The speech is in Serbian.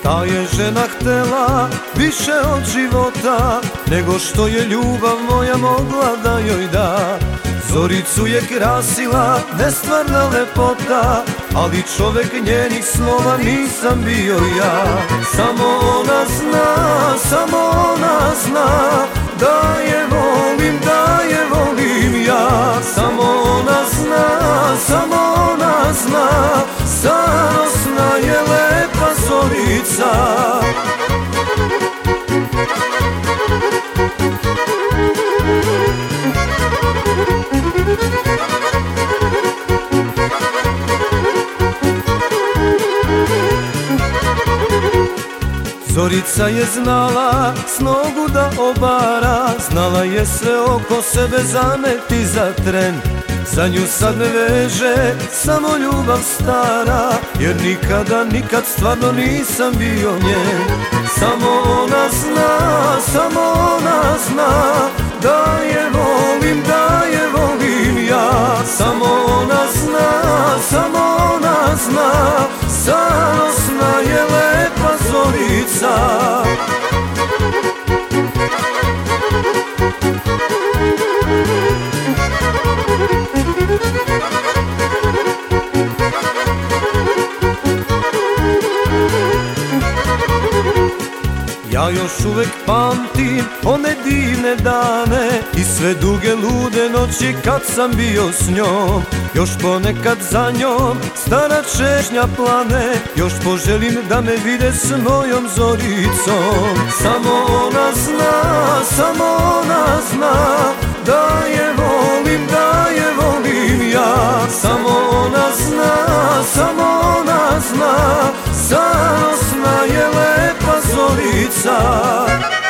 Ta je žena htela više od života nego što je ljubav moja mogla da joj da. Zoricu je krasila nestvarna lepota, ali čovek njenih snova nisam bio ja. Samo ona zna, samo ona zna da je volim, da je volim ja. Samo ona zna, samo ona zna, starosna je lepa zorica. Zorica je znala s nogu da obara, znala je sve oko sebe zameti za tren. Za nju sad me veže samo ljubav stara, jer nikada, nikad stvarno nisam bio njen. Samo ona zna, samo ona zna da je volim, da je volim ja. Samo ona zna, samo ona zna, starosna je lepa zorica. Ja još uvek pamtim one divne dane i sve duge lude noći kad sam bio s njom. Još ponekad za njom stara češnja plane, još poželim da me vide s mojom Zoricom. Samo ona zna, samo ona zna da je volim, da je volim ja. Samo ona zna, samo ona zna, starosna je lepa Zorica.